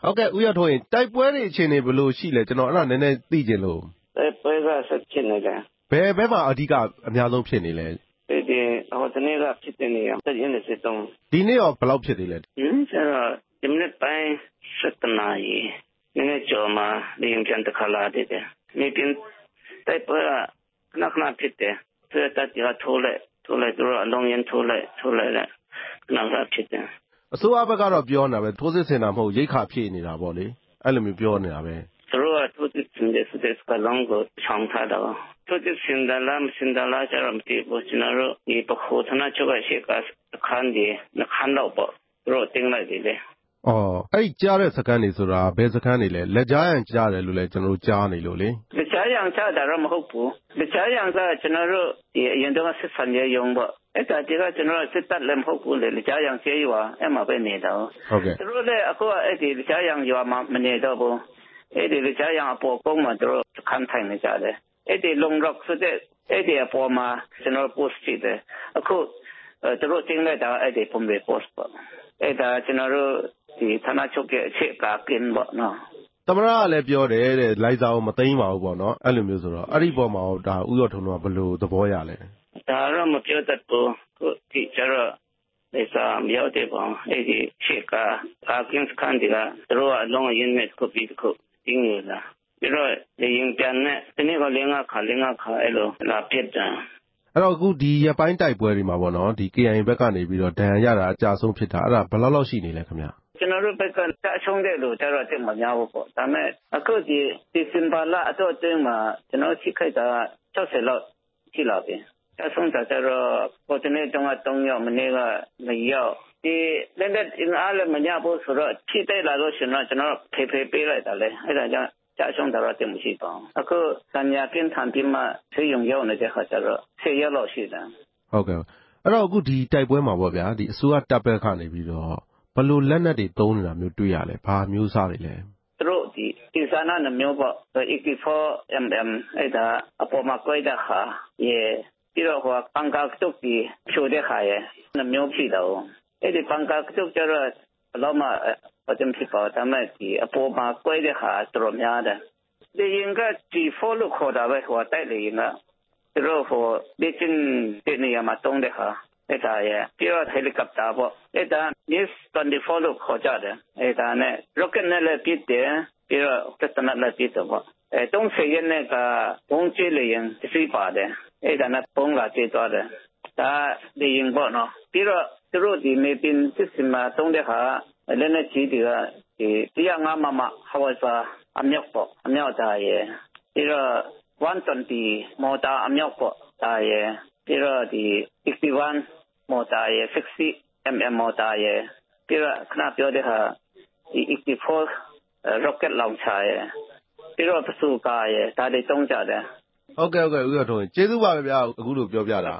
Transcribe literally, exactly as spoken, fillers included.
ဟုတ်ကဲ့ဦးရထွန်းတိုက်ပွဲတွေအခြေအနေဘယ်လိုရှိလဲကျွန်တော်အဲ့ဒါနည်းနည်းသိချင်လို့တိုက်ပွဲကဆက်ဖြစ်နေတယ်ဘယ်ဘက်မှာအဓိကအများဆုံးဖြစ်နေလဲဒီဒီဟိုတနေ့ကဖြစ်တဲ့နေရာတက်ရင်စစ်တုံးဒီနေ့ရောဘယ်လောက်ဖြစ်သေးလဲဟင်းကျတော့ဒီနေ့ပိုင်းစက်တနာရီနည်းနည်းကြော်မှာဒီရင်ပြန်တခါလာတယ်မြေပြင်တိုက်ပွဲကခဏခဏဖြစ်တယ်သူတက်ကြထိုးလိုက်ထိုးလိုက်သူတို့အလုံးရင်ထိုးလိုက်ထိုးလိုက်ခဏခဏဖြစ်တယ်အစိုးရဘက်ကတော့ပြောနေတာပဲထိုးစစ်ဆင်တာမဟုတ်ရိတ်ခါဖြည့်နေတာပေါ့လေအဲ့လိုမျိုးပြောနေတာပဲသူတို့ကထိုးစစ်ဆင်တဲ့စစ်စကလုံးကိုချောင်းထားတော့ထိုးစစ်ဆင်တယ်လားမဆင်တယ်လားကျတော့မသိဘူးကျွန်တော်တို့ဒီပခိုးထနာချုပ်ကရှိကခန်းဒီနှခန်းတော့ပေါ့သူတို့တင်လိုက်တယ်လေအော်အဲ့ကြားတဲ့စကန်တွေဆိုတာဘယ်စကန်တွေလဲလက်ကြားရန်ကြားတယ်လို့လဲကျွန်တော်တို့ကြားနေလို့လေလက်ကြားရန်ကြားတာတော့မဟုတ်ဘူးလက်ကြားရန်ကကျွန်တော်တို့ဒီအရင်တော့စစ်ဆန်ရရုံပေါ့အဲ့ဒါကြီးကကျွန်တော်စစ်တပ်လည်းမဟုတ်ဘူးလေလက်ကြားရန်ကျေးရွာအဲ့မှာပဲနေတော့ဟုတ်ကဲ့သူတို့လည်းအခုအဲ့ဒီလက်ကြားရန်ရွာမှာမနေတော့ဘူးအဲ့ဒီလက်ကြားရန်အပေါ်ကုန်းမှာသူတို့ခန်းထိုင်နေကြတယ်အဲ့ဒီလုံရောက်ဆိုတဲ့အဲ့ဒီအပေါ်မှာကျွန်တော် post ကြည့်တယ်အခုသူတို့တင်လိုက်တာအဲ့ဒီပုံတွေ post ပေါ့အဲ့ဒါကျွန်တော်တို့ဒီဌာနချုပ်ရဲ့အခြေကာကင်းပေါ့နော်သမရကလည်းပြောတယ်တဲ့လိုက်စာကိုမသိမ်းပါဘူးပေါ့နော်အဲ့လိုမျိုးဆိုတော့အဲ့ဒီပေါ်မှာဒါဥရောထုံတော့ဘယ်လိုသဘောရလဲဒါတော့မပြောတတ်ဘူးခုဒီကျတော့လိုက်စာမရောက်တဲ့ပေါ့အဲ့ဒီအခြေကာကာကင်းစကန်ဒီကသူတို့အလုံးရင်းနဲ့ကိုပြီးခုတင်းနေတာပြီးတော့ဒီရင်ပြန်နဲ့ဒီနေ့ကလည်းငါခါလည်းငါခါအဲ့လိုလာပြစ်တာအဲ့တော့အခုဒီရပိုင်းတိုက်ပွဲတွေမှာပေါ့နော်ဒီ K I A ဘက်ကနေပြီးတော့ဒဏ်ရာရတာအကြဆုံးဖြစ်တာအဲ့ဒါဘယ်လောက်လောက်ရှိနေလဲခင်ဗျကျွန်တော်တို့ဘက်ကတချုံတဲ့လို့ကျတော့တိတ်မများဘူးပေါ့ဒါမဲ့အခုဒီဒီစင်ပါလာအတော့တင်းမှာကျွန်တော်ချိခိုက်တာ၆၀လောက်ရှိလာပြီအဆုံးတာကျတော့ပေါ်တနေ့တုန်းက၃ရောက်မနေ့က၂ရောက်ဒီလက်လက်အင်အားလည်းမညဘူးဆိုတော့ချိတဲ့လာလို့ရှင်တော့ကျွန်တော်ဖေဖေပေးလိုက်တာလေအဲ့ဒါကြောင့်ကြာဆုံးတာတော့တင်မရှိပါဘူးအခုစံညာကင်းထန်ပြီးမှဆေးရုံရောက်နေတဲ့ခါကျတော့ဆေးရောက်လို့ရှိတယ်ဟုတ်ကဲ့အဲ့တော့အခုဒီတိုက်ပွဲမှာပေါ့ဗျာဒီအစိုးရတပ်ဘက်ကနေပြီးတော့ဘယ်လိုလက်နက်တွေသုံးနေတာမျိုးတွေ့ရလဲဘာမျိုးစားတွေလဲသူတို့ဒီဒီစနာနှမျိုးပေါ့ eighty-four millimeter အဲ့ဒါအပေါ်မှာကွဲတဲ့ခါရေပြီးတော့ဟိုပန်ကာတုတ်ဒီဖြိုတဲ့ခါရေနှမျိုးဖြစ်တော့အဲ့ဒီပန်ကာတုတ်ကျတော့အလုံးမအတမ်းဖြစ်ပါတမ်းဒီအပေါ်မှာကွဲတဲ့ခါသူတို့များတယ်ဒီရင်ကဒီ follow ခေါ်တာပဲဟိုတိုက်လေရင်ကသူတို့ဟိုဒီချင်းဒီနေရာမှာတုံးတဲ့ခါအဲ့ဒါရဲ့ပြီးတော့ဟယ်လီကော်ပတာပေါ့အဲ့ဒါ miss twenty-four လို့ခေါ်ကြတယ်အဲ့ဒါနဲ့ rocket နဲ့လည်းပစ်တယ်ပြီးတော့တက်တနက်လည်းပစ်တယ်ပေါ့အဲသုံးဆယ်ရက်နဲ့ကဘုံကျလေရင်သိပါတယ်အဲ့ဒါနဲ့ပုံလာကျသွားတယ်ဒါဒီရင်ပေါ့နော်ပြီးတော့သူတို့ဒီနေပင်စစ်စင်မှာတုံးတဲ့ခါလည်းနဲ့ကြီးတွေကဒီတရားငါမမဟဝစာအမြောက်ပေါ့အမြောက်သားရဲ့ပြီးတော့one twenty မော်တာအမြောက်ပေါ့ဒါရဲ့ပြီးတော့ဒီsixty-one မော်တာရဲ့sixty millimeter မော်တာရဲ့ပြီးတော့ခဏပြောတဲ့ဟာဒီ eighty-four rocket launcher ရဲ့ပြီးတော့ပစုကာရဲ့ဒါတွေတုံးကြတယ်ဟုတ်ကဲ့ဟုတ်ကဲ့ဦးရထွန်းကျေးဇူးပါပဲဗျာအခုလိုပြောပြတာ